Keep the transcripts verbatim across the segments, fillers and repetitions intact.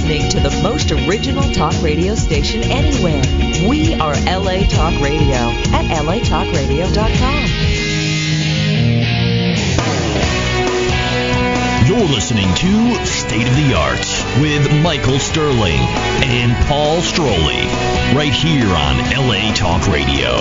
listening to the most original talk radio station anywhere. We are L A Talk Radio at L A talk radio dot com. You're listening to State of the Arts with Michael Sterling and Paul Stroley, right here on L A Talk Radio.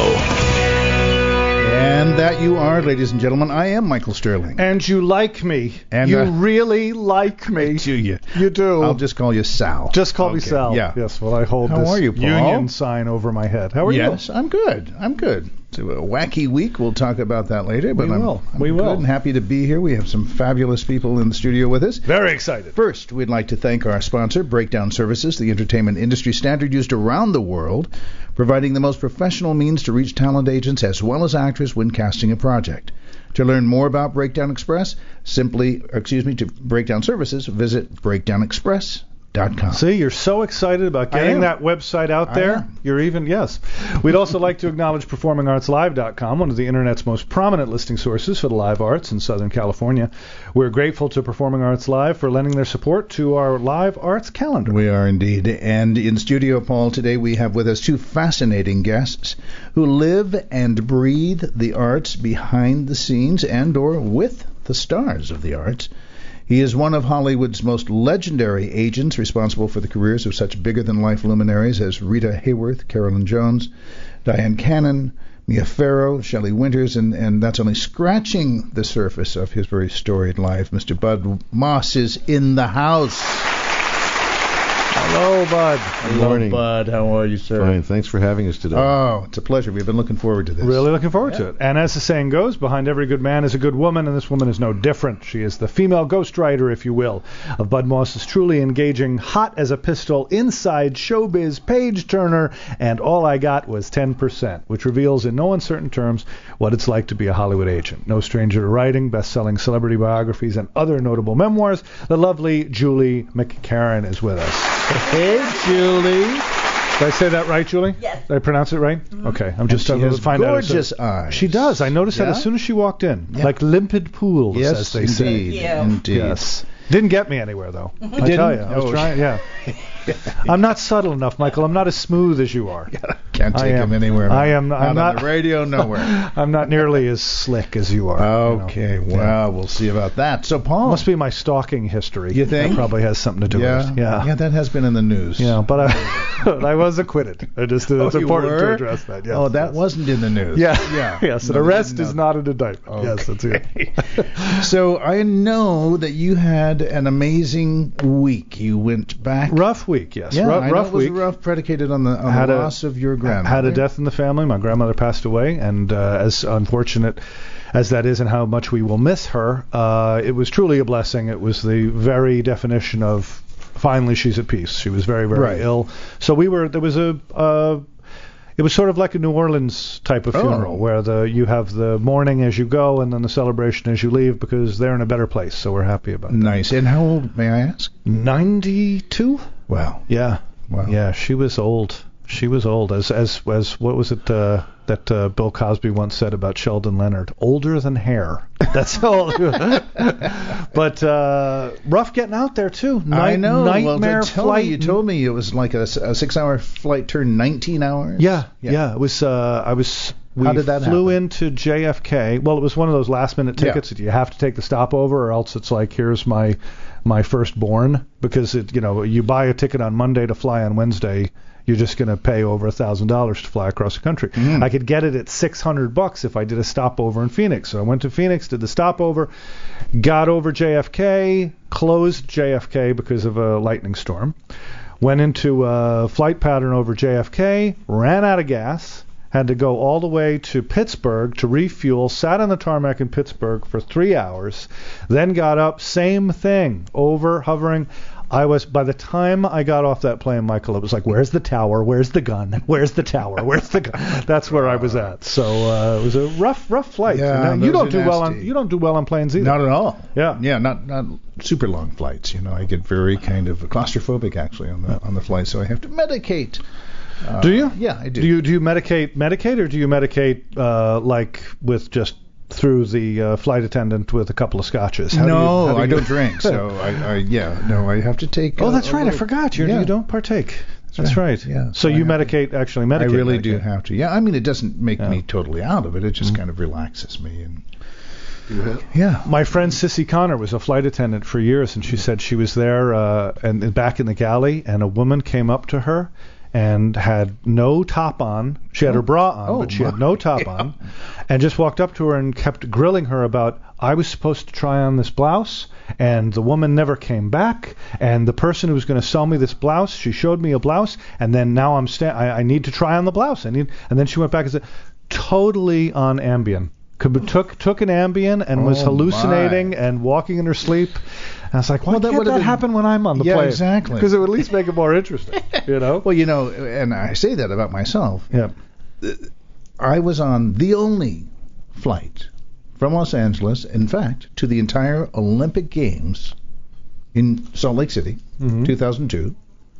And that you are, ladies and gentlemen. I am Michael Sterling. And you like me. And, you uh, really like me. Do you? You do. I'll just call you Sal. Just call okay. me Sal. Yeah. Yes, well, I hold How this are you, Paul? union sign over my head. How are yes, you? Yes, I'm good. I'm good. It's a wacky week. We'll talk about that later. But we I'm, will. I'm we good will. and happy to be here. We have some fabulous people in the studio with us. Very excited. First, we'd like to thank our sponsor, Breakdown Services, the entertainment industry standard used around the world, providing the most professional means to reach talent agents as well as actors when casting a project. To learn more about Breakdown Express, simply, excuse me, to Breakdown Services, visit breakdown express dot com. See, you're so excited about getting that website out there. You're even, yes. We'd also like to acknowledge performing arts live dot com, one of the Internet's most prominent listing sources for the live arts in Southern California. We're grateful to Performing Arts Live for lending their support to our live arts calendar. We are indeed. And in studio, Paul, today we have with us two fascinating guests who live and breathe the arts behind the scenes and or with the stars of the arts. He is one of Hollywood's most legendary agents, responsible for the careers of such bigger-than-life luminaries as Rita Hayworth, Carolyn Jones, Diane Cannon, Mia Farrow, Shelley Winters, and, and that's only scratching the surface of his very storied life. Mister Bud Moss is in the house. Hello, Bud. Good morning. Hello, Bud. How are you, sir? Fine. Thanks for having us today. Oh, it's a pleasure. We've been looking forward to this. Really looking forward yeah. to it. And as the saying goes, behind every good man is a good woman, and this woman is no different. She is the female ghostwriter, if you will, of Bud Moss's truly engaging, hot as a pistol, inside showbiz page turner, and all I got was ten percent, which reveals in no uncertain terms what it's like to be a Hollywood agent. No stranger to writing, best-selling celebrity biographies, and other notable memoirs. The lovely Julie McCarran is with us. Hey, Julie. Did I say that right, Julie? Yes. Did I pronounce it right? Mm-hmm. Okay. I'm just and she trying has to find gorgeous out. eyes. She does. I noticed yeah? that as soon as she walked in. Yeah. Like limpid pools, yes, as they indeed, say. Yeah. Indeed. Yes. Didn't get me anywhere, though. I Didn't? tell you. I was Oh, trying, yeah. I'm not subtle enough, Michael. I'm not as smooth as you are. Can't take him anywhere. I am. I'm not not on the radio, nowhere. I'm not nearly as slick as you are. Okay, you know. well, Yeah. we'll see about that. So, Paul. Must be my stalking history. You think? That probably has something to do yeah, with it. Yeah. Yeah, that has been in the news. Yeah, but I, I was acquitted. I just, it's Oh, you important were? to address that. Yes, oh, that yes. wasn't in the news. Yeah. Yeah. Yes, an No, arrest didn't is know not an indictment. Okay. Yes, that's it. So I know that you had an amazing week. You went back. Rough week, yes. Yeah, rough, I know rough it was week. rough, predicated on the, on Had the a- loss of your grandmother. Had a death in the family. My grandmother passed away, and uh, as unfortunate as that is and how much we will miss her, uh, it was truly a blessing. It was the very definition of finally she's at peace. She was very, very Right. ill. So we were, there was a, uh, it was sort of like a New Orleans type of funeral, Oh. where the you have the mourning as you go and then the celebration as you leave, because they're in a better place. So we're happy about that. Nice. And how old, may I ask? ninety-two? Wow. Yeah. Wow. Yeah, she was old. She was old. As as as what was it uh, that uh, Bill Cosby once said about Sheldon Leonard? Older than hair. That's all. But uh, rough getting out there too. Night, I know. Nightmare well, tell flight. Me, you told me it was like a, a six-hour flight turned nineteen hours. Yeah, yeah. It was. Uh, I was. We How did that flew happen? into J F K. Well, it was one of those last-minute tickets Yeah. that you have to take the stopover, or else it's like, here's my my firstborn, because it, you know, you buy a ticket on Monday to fly on Wednesday, you're just going to pay over a thousand dollars to fly across the country. Mm. I could get it at six hundred bucks if I did a stopover in Phoenix. So I went to Phoenix, did the stopover, got over J F K, closed J F K because of a lightning storm, went into a flight pattern over J F K, ran out of gas. Had to go all the way to Pittsburgh to refuel, sat on the tarmac in Pittsburgh for three hours, then got up, same thing, over, hovering. I was, by the time I got off that plane, Michael, it was like, where's the tower? Where's the gun? Where's the tower? Where's the gun? That's where I was at. So uh, it was a rough, rough flight. Yeah, And you those don't are do well on nasty. you don't do well on planes either. Not at all. Yeah. Yeah, not not super long flights. You know, I get very kind of claustrophobic actually on the on the flight, so I have to medicate. Uh, Do you? Yeah, I do. Do you do you medicate medicate or do you medicate uh, like with just through the uh, flight attendant with a couple of scotches. How no, do you, how do I you don't drink, so I, I yeah, no, I have to take. Oh, uh, that's a right. I little- forgot. You're, yeah. You don't partake. That's right. right. Yeah, So so I you have to- medicate, actually medicate. I really do medicate. have to. Yeah, I mean, it doesn't make Yeah. me totally out of it. It just Mm. kind of relaxes me. And yeah, My friend Sissy Connor was a flight attendant for years, and she said she was there uh, and, and back in the galley, and a woman came up to her and had no top on. She had her bra on, Oh, but she had my. no top Yeah. on, and just walked up to her and kept grilling her about, I was supposed to try on this blouse, and the woman never came back, and the person who was going to sell me this blouse, she showed me a blouse, and then now I'm sta- I, I need to try on the blouse. I need, and then she went back and said, totally on Ambien. Could- Took took an Ambien and was Oh, hallucinating my. and walking in her sleep. And I was like, why Well, that can't would've that been- happen when I'm on the Yeah, plane? exactly. Because it would at least make it more interesting, you know? well, you know, and I say that about myself. Yeah. I was on the only flight from Los Angeles, in fact, to the entire Olympic Games in Salt Lake City, Mhm. two thousand two.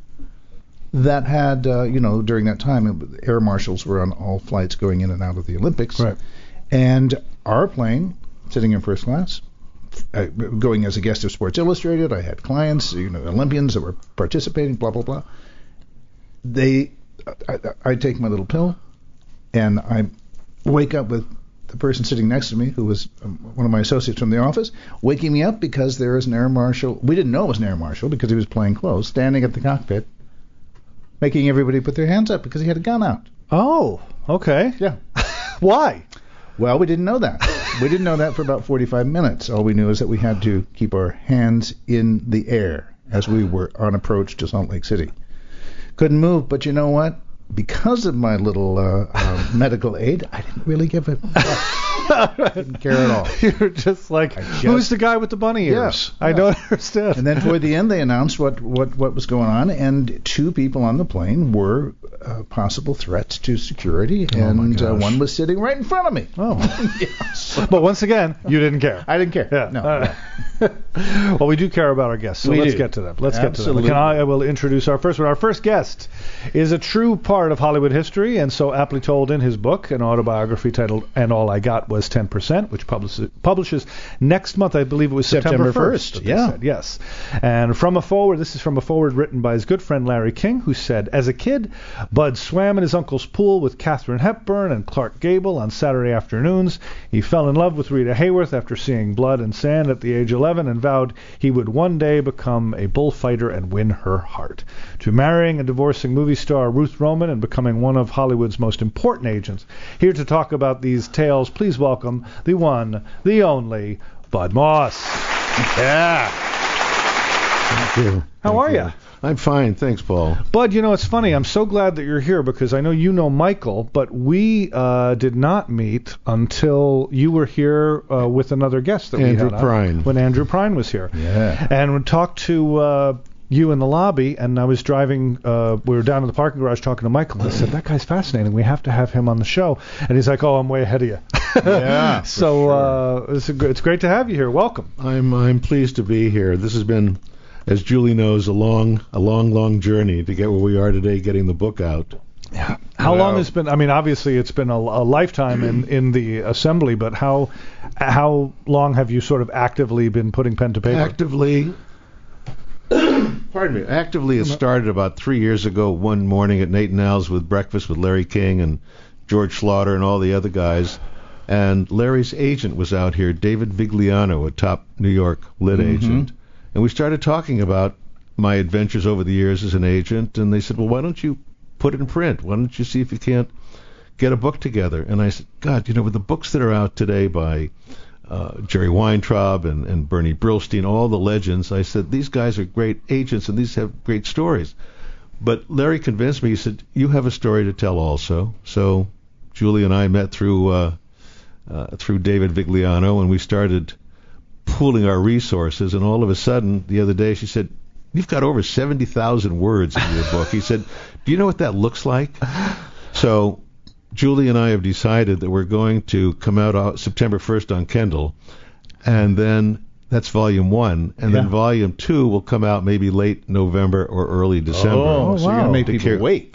That had, uh, you know, during that time, it- air marshals were on all flights going in and out of the Olympics. Right. And our plane, sitting in first class, uh, going as a guest of Sports Illustrated, I had clients, you know, Olympians that were participating, blah, blah, blah. They, I, I take my little pill, and I wake up with the person sitting next to me, who was um, one of my associates from the office, waking me up because there is an air marshal. We didn't know it was an air marshal because he was plain clothes, standing at the cockpit, making everybody put their hands up because he had a gun out. Oh, okay. Yeah. Why? Well, we didn't know that. We didn't know that for about forty-five minutes. All we knew is that we had to keep our hands in the air as we were on approach to Salt Lake City. Couldn't move, but you know what? Because of my little uh, uh, medical aid, I didn't really give it. Didn't care at all. You're just like, I just- who's the guy with the bunny ears? Yeah, I yeah. don't understand. And then toward the end, they announced what, what, what was going on, and two people on the plane were uh, possible threats to security, and uh, gosh. one was sitting right in front of me. Oh. Yes. But once again, you didn't care. I didn't care. Yeah. No. Uh, well, we do care about our guests, so We let's do. get to them. Let's Absolutely. get to them. Can I, I will introduce our first one. Our first guest is a true part of Hollywood history, and so aptly told in his book, an autobiography titled "And All I Got Was ten percent," which publishes, publishes next month. I believe it was September, September first. first, that they yeah. said, yes. And from a forward, this is from a forward written by his good friend Larry King, who said, as a kid, Bud swam in his uncle's pool with Katharine Hepburn and Clark Gable on Saturday afternoons. He fell in love with Rita Hayworth after seeing Blood and Sand at the age of eleven and vowed he would one day become a bullfighter and win her heart. To marrying and divorcing movie star Ruth Roman and becoming one of Hollywood's most important agents. Here to talk about these tales, please welcome the one, the only, Bud Moss. Yeah. Thank you. How Thank are you. ya? I'm fine, thanks, Paul. Bud, you know, it's funny. I'm so glad that you're here because I know you know Michael, but we uh, did not meet until you were here uh, with another guest that Andrew we had on, Prine. when Andrew Prine was here. Yeah. And we talked to uh, you in the lobby, and I was driving. Uh, we were down in the parking garage talking to Michael. And I said, "That guy's fascinating. We have to have him on the show." And he's like, "Oh, I'm way ahead of you." Yeah, for So sure. uh, it's, a, gr- it's great to have you here. Welcome. I'm I'm pleased to be here. This has been, as Julie knows, a long a long long journey to get where we are today, getting the book out. Yeah. How Well- long has been? I mean, obviously it's been a, a lifetime in, in the assembly, but how how long have you sort of actively been putting pen to paper? Actively, pardon me. Actively, it started about three years ago. One morning at Nate and Al's with breakfast with Larry King and George Slaughter and all the other guys. And Larry's agent was out here, David Vigliano, a top New York lit Mhm. agent. And we started talking about my adventures over the years as an agent. And they said, well, why don't you put it in print? Why don't you see if you can't get a book together? And I said, God, you know, with the books that are out today by uh, Jerry Weintraub and, and Bernie Brillstein, all the legends, I said, these guys are great agents and these have great stories. But Larry convinced me. He said, you have a story to tell also. So Julie and I met through uh, uh, through David Vigliano, and we started pooling our resources. And all of a sudden, the other day, she said, you've got over seventy thousand words in your book. He said, do you know what that looks like? So Julie and I have decided that we're going to come out uh, September first on Kindle, and then that's volume one, and Yeah. then volume two will come out maybe late November or early December. Oh, so you're wow. gonna make To people care- wait.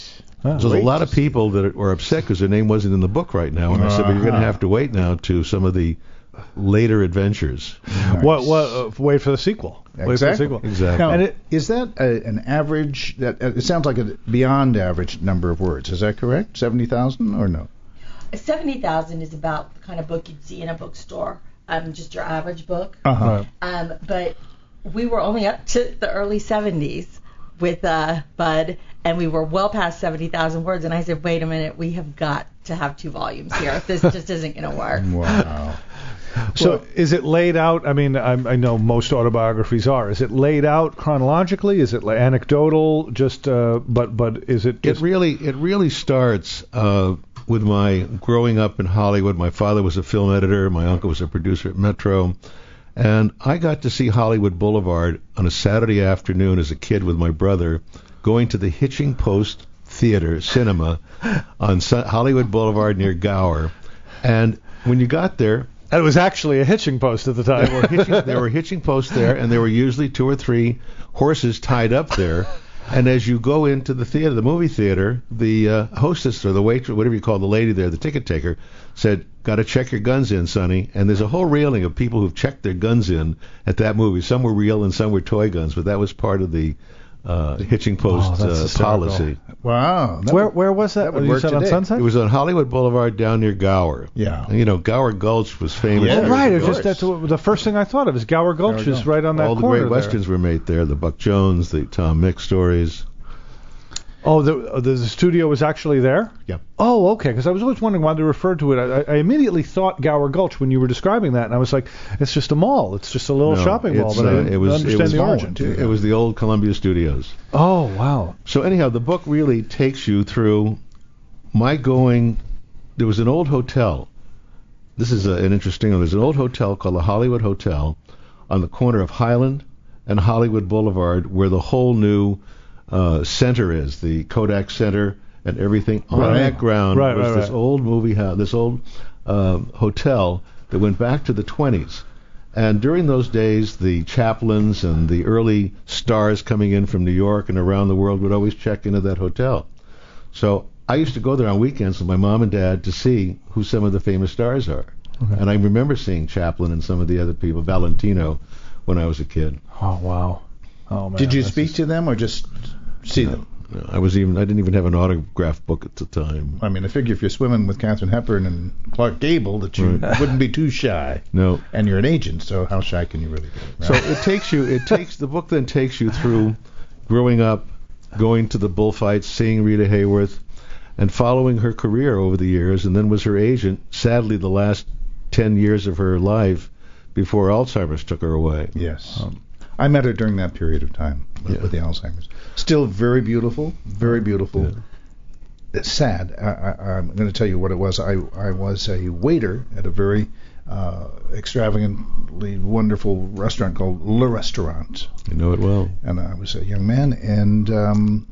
Ah, So there's a lot of to see. people that are upset because their name wasn't in the book right now. And I said, well, you're going to Uh-huh. have to wait now to some of the later adventures. Nice. What? What? Uh, wait for the sequel. Wait for the Exactly. sequel. Exactly. Now, And it- is that a, an average? That uh, it sounds like a beyond average number of words. Is that correct? Seventy thousand or no? seventy thousand is about the kind of book you'd see in a bookstore, um, just your average book. Uh-huh. Right. Um, but we were only up to the early seventies with uh, Bud, and we were well past seventy thousand words. And I said, wait a minute, we have got to have two volumes here. This just isn't going to work. Wow. So Well- is it laid out? I mean, I'm, I know most autobiographies are. Is it laid out chronologically? Is it like anecdotal? Just, uh, but but is it? It Just, really, it really starts uh, with my growing up in Hollywood. My father was a film editor. My uncle was a producer at Metro. And I got to see Hollywood Boulevard on a Saturday afternoon as a kid with my brother, going to the Hitching Post Theater Cinema on Su- Hollywood Boulevard near Gower. And when you got there, and it was actually a hitching post at the time. there were hitching, there were hitching posts there, and there were usually two or three horses tied up there. And as you go into the theater, the movie theater, the uh, hostess or the waitress, whatever you call the lady there, the ticket taker, said, "Got to check your guns in, Sonny." And there's a whole railing of people who've checked their guns in at that movie. Some were real and some were toy guns, but that was part of the uh, hitching post Oh, that's uh, hysterical. policy. Wow. That where would- where was that? that would you work said on today. Sunset? It was on Hollywood Boulevard down near Gower. Yeah. And, you know, Gower Gulch was famous. Yeah, Oh, for right. of It was just course. that's what- the first thing I thought of is Gower Gulch Gower is Gulch. right on that all the corner great there. westerns were made there. The Buck Jones, the Tom Mix stories. Oh, the, uh, the the studio was actually there? Yep. Oh, okay. Because I was always wondering why they referred to it. I, I immediately thought Gower Gulch when you were describing that, and I was like, it's just a mall. It's just a little No, shopping mall. it's, But I uh, didn't it was, understand it was the small origin. one, too. It was the old Columbia Studios. Oh, wow. So anyhow, the book really takes you through my going. There was an old hotel. This is a, an interesting one. There's an old hotel called the Hollywood Hotel on the corner of Highland and Hollywood Boulevard, where the whole new uh, center is, the Kodak Center and everything. On Right. that ground Right, was right, this right. old movie house, this old uh, hotel that went back to the twenties. And during those days, the chaplains and the early stars coming in from New York and around the world would always check into that hotel. So I used to go there on weekends with my mom and dad to see who some of the famous stars are. Okay. And I remember seeing Chaplin and some of the other people, Valentino, when I was a kid. Oh, wow. Oh, man. Did you that's speak just- to them or just see them? I was even I didn't even have an autograph book at the time. I mean, I figure if you're swimming with Katharine Hepburn and Clark Gable, that you Right. wouldn't be too shy. No. And you're an agent, so how shy can you really be? So it takes you. It takes the book then takes you through growing up, going to the bullfights, seeing Rita Hayworth, and following her career over the years, and then was her agent. Sadly, the last ten years of her life before Alzheimer's took her away. Yes. Um, I met her during that period of time with, Yeah. with the Alzheimer's. Still very beautiful, very beautiful. It's sad. I, I, I'm going to tell you what it was. I, I was a waiter at a very uh, extravagantly wonderful restaurant called Le Restaurant. You know it well. And I was a young man, and um,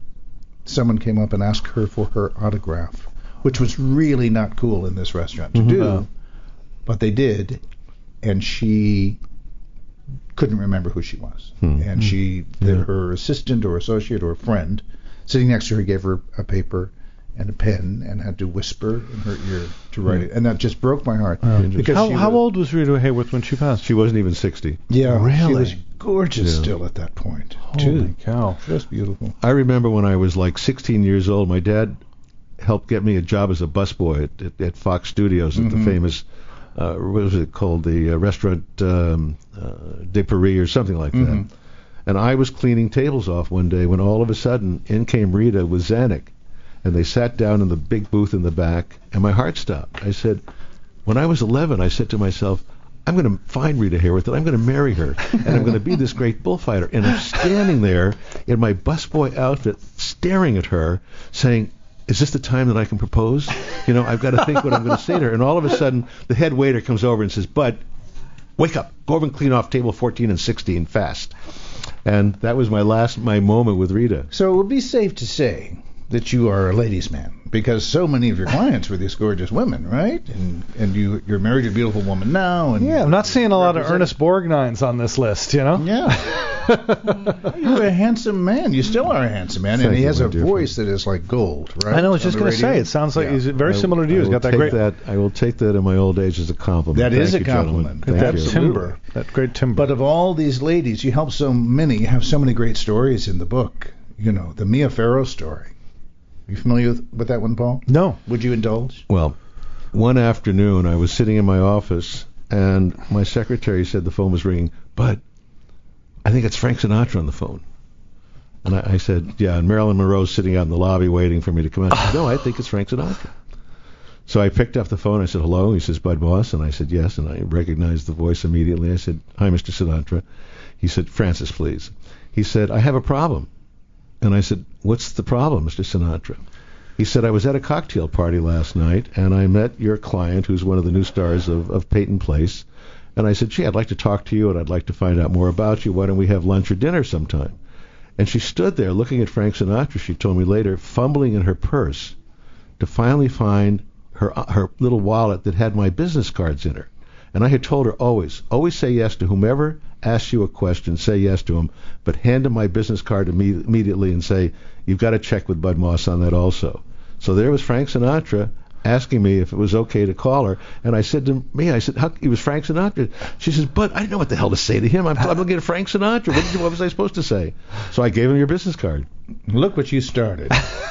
someone came up and asked her for her autograph, which was really not cool in this restaurant to Mhm. do, Uh. but they did, and she couldn't remember who she was. Hmm. And she, Yeah. her assistant or associate or a friend sitting next to her gave her a paper and a pen and had to whisper in her ear to write Hmm. it, and that just broke my heart. Oh. Because how she how was, old was Rita Hayworth when she passed? She wasn't even sixty. Yeah, she Really? was gorgeous Yeah. still at that point. Holy too. cow. Just beautiful. I remember when I was like sixteen years old, my dad helped get me a job as a busboy at, at, at Fox Studios at Mhm. the famous, uh, what was it called, the uh, restaurant um, uh, de Paris or something like Mhm. that. And I was cleaning tables off one day when all of a sudden in came Rita with Zanuck, and they sat down in the big booth in the back, and my heart stopped. I said, when I was eleven, I said to myself, I'm going to find Rita Hayworth and I'm going to marry her and I'm going to be this great bullfighter. And I'm standing there in my busboy outfit staring at her saying, is this the time that I can propose? You know, I've got to think what I'm going to say to her. And all of a sudden, the head waiter comes over and says, Bud, wake up. Go over and clean off table fourteen and sixteen fast. And that was my last, my moment with Rita. So it would be safe to say that you are a ladies' man. because so many of your clients were these gorgeous women, right? And and you you're married to a beautiful woman now. And Yeah, I'm not seeing a lot of Ernest Borgnines on this list, you know? Yeah. You're a handsome man. You still are a handsome man, and Thank he you, has my a dear voice that is like gold, right? I know, I was just On the going to say, radio. it sounds like Yeah. he's very I- similar to you. I He's will got that take great That, I will take that in my old age as a compliment. That Thank is a you, gentlemen. compliment. Thank that you. timbre, that great timbre. But of all these ladies, you help so many. You have so many great stories in the book. You know, the Mia Farrow story. You familiar with, with that one, Paul? No. Would you indulge? Well, one afternoon I was sitting in my office and my secretary said the phone was ringing. But I think it's Frank Sinatra on the phone. And I, I said, yeah, and Marilyn Monroe's sitting out in the lobby waiting for me to come out. She said, no, I think it's Frank Sinatra. So I picked up the phone. I said, hello. He says, Bud Moss. And I said, yes. And I recognized the voice immediately. I said, hi, Mister Sinatra. He said, Francis, please. He said, I have a problem. And I said, what's the problem, Mister Sinatra? He said, I was at a cocktail party last night, and I met your client, who's one of the new stars of, of Peyton Place. And I said, gee, I'd like to talk to you, and I'd like to find out more about you. Why don't we have lunch or dinner sometime? And she stood there looking at Frank Sinatra, she told me later, fumbling in her purse to finally find her her little wallet that had my business cards in her. And I had told her always, always say yes to whomever asks you a question, say yes to him, but hand him my business card imme- immediately and say, you've got to check with Bud Moss on that also. So there was Frank Sinatra asking me if it was okay to call her, and I said to me, I said, How, he was Frank Sinatra. She says, Bud, I didn't know what the hell to say to him. I'm, I'm looking at Frank Sinatra. What, did you, what was I supposed to say? So I gave him your business card. Look what you started.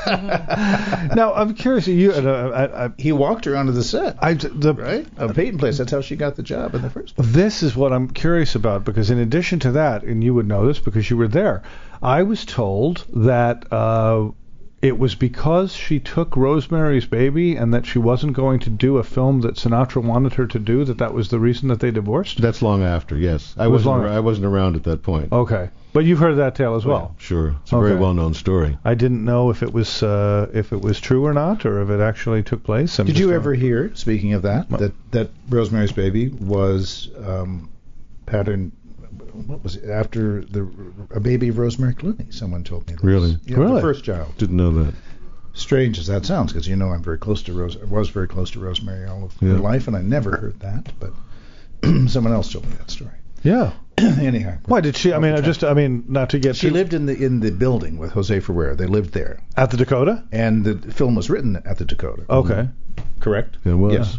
Now, I'm curious. You, uh, I, I, He walked her onto the set, I, the, right? Of Peyton Place. That's how she got the job in the first place. This is what I'm curious about, because in addition to that, and you would know this because you were there, I was told that uh, it was because she took Rosemary's Baby and that she wasn't going to do a film that Sinatra wanted her to do, that that was the reason that they divorced? That's long after, yes. I It was wasn't. long ar- after. I wasn't around at that point. Okay. But you've heard that tale as well. Sure, it's a very Okay. well-known story. I didn't know if it was uh, if it was true or not, or if it actually took place. I'm Did just you trying- ever hear, speaking of that, that, that Rosemary's Baby was um, patterned, what was it, after the a baby of Rosemary Clooney? Someone told me this. Really? Yeah, Really? the first child. Didn't know that. Strange as that sounds, because you know I'm very close to Rose. I was very close to Rosemary all of Yeah. her life, and I never heard that. But someone else told me that story. Yeah. Anyhow, Why did she? I mean, I just. I mean, not to get she too, lived in the in the building with Jose Ferrer. They lived there, at the Dakota. and the film was written at the Dakota. Okay. Correct. It was. Yes.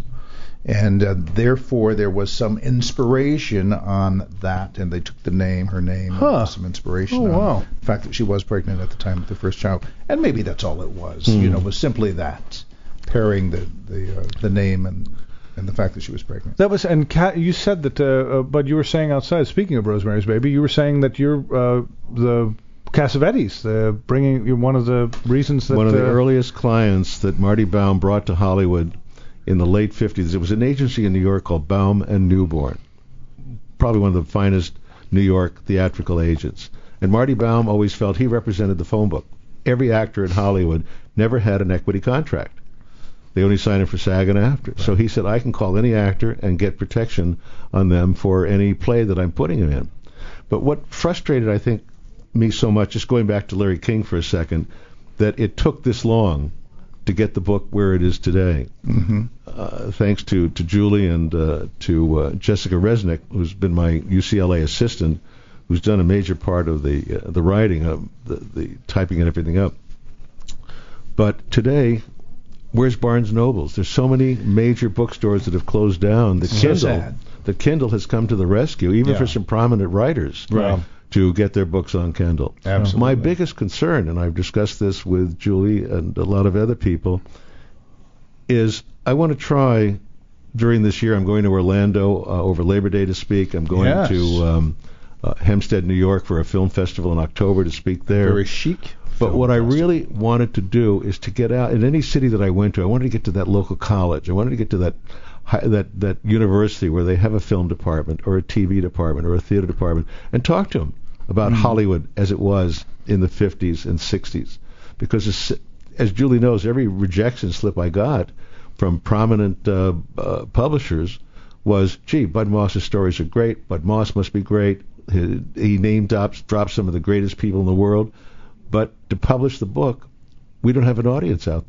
And uh, therefore, there was some inspiration on that, and they took the name, her name, Huh. and some inspiration Oh, on wow. the fact that she was pregnant at the time of the first child. And maybe that's all it was. Hmm. You know, it was simply that, pairing the the uh, the name and and the fact that she was pregnant. That was, and Kat, you said that, uh, uh, but you were saying outside, speaking of Rosemary's Baby, you were saying that you're uh, the Cassavetes, the bringing, you're one of the reasons that One of the uh, earliest clients that Marty Baum brought to Hollywood in the late fifties. It was an agency in New York called Baum and Newborn, probably one of the finest New York theatrical agents. And Marty Baum always felt he represented the phone book. Every actor in Hollywood never had an equity contract. They only signed it for SAG and AFTRA. So he said, I can call any actor and get protection on them for any play that I'm putting them in. But what frustrated, I think, me so much, just going back to Larry King for a second, that it took this long to get the book where it is today. Mm-hmm. Uh, thanks to, to Julie and uh, to uh, Jessica Resnick, who's been my U C L A assistant, who's done a major part of the uh, the writing, of the, the typing and everything up. But today, where's Barnes Nobles? There's so many major bookstores that have closed down. The So Kindle, sad. the Kindle has come to the rescue, even Yeah. for some prominent writers, Right. to get their books on Kindle. Absolutely. My biggest concern, and I've discussed this with Julie and a lot of other people, is I want to try during this year. I'm going to Orlando uh, over Labor Day to speak. I'm going Yes. to um, uh, Hempstead, New York, for a film festival in October to speak there. Very chic. But film what I festival. really wanted to do is to get out in any city that I went to. I wanted to get to that local college. I wanted to get to that hi- that that university where they have a film department or a T V department or a theater department, and talk to them about Hollywood as it was in the fifties and sixties. Because as, as Julie knows, every rejection slip I got from prominent uh, uh, publishers was, gee, Bud Moss's stories are great. Bud Moss must be great. He, he name drops, drops some of the greatest people in the world. But to publish the book, we don't have an audience out there.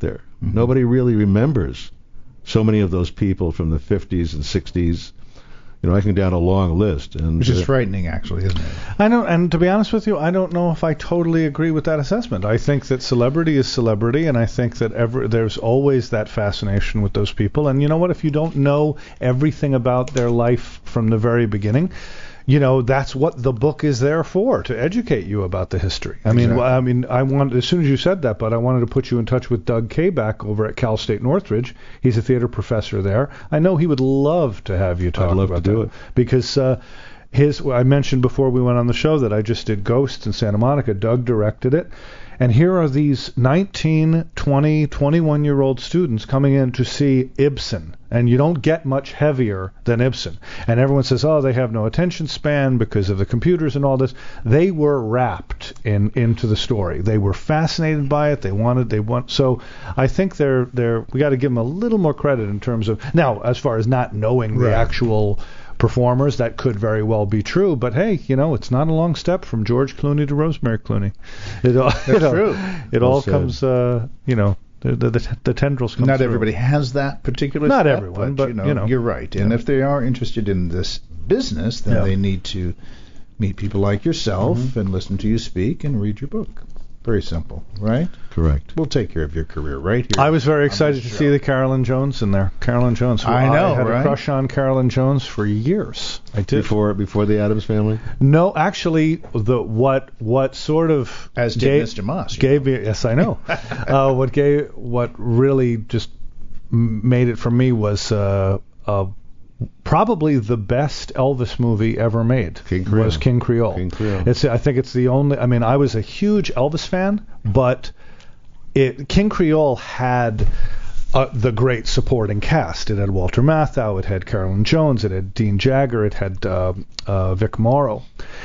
Mhm. Nobody really remembers so many of those people from the fifties and sixties. You know, I can down a long list, and Which is uh, frightening, actually, isn't it? I don't, and to be honest with you, I don't know if I totally agree with that assessment. I think that celebrity is celebrity, and I think that ever there's always that fascination with those people. And you know what? If you don't know everything about their life from the very beginning, you know, that's what the book is there for, to educate you about the history. I mean, Exactly. I mean, I wanted, as soon as you said that, but I wanted to put you in touch with Doug Kabak over at Cal State Northridge. He's a theater professor there. I know he would love to have you talk I'd love about to do that, it. because uh, his. I mentioned before we went on the show that I just did Ghosts in Santa Monica. Doug directed it. And here are these nineteen, twenty, twenty-one-year-old students coming in to see Ibsen. And you don't get much heavier than Ibsen. And everyone says, oh, they have no attention span because of the computers and all this. They were wrapped in into the story. They were fascinated by it. They wanted, they want. So I think they're, they're, we got to give them a little more credit in terms of, now, as far as not knowing the Right. actual performers, that could very well be true, but hey, you know, it's not a long step from George Clooney to Rosemary Clooney. It all, That's you know, true. It Well all said. comes, uh, you know, the the, the, the tendrils come Not through. everybody has that particular Not step, everyone, but, but, you know, you know. you're right. And Yeah. if they are interested in this business, then Yeah. they need to meet people like yourself Mm-hmm. and listen to you speak and read your book. Very simple, right? correct. We'll take care of your career right here. I was very on excited this to show. see the Carolyn Jones in there. Carolyn Jones. Who I know, had right? a crush on Carolyn Jones for years. I did. Before before the Addams Family. No, actually, the what what sort of As did gave, Mister Moss. you gave me, yes, I know. uh, what gave what really just m- made it for me was uh, uh, probably the best Elvis movie ever made. King Creole. Was King Creole. King Creole. It's I think it's the only. I mean, I was a huge Elvis fan, but it King Creole had uh, the great supporting cast. It had Walter Matthau, it had Carolyn Jones, it had Dean Jagger, it had uh, uh, Vic Morrow,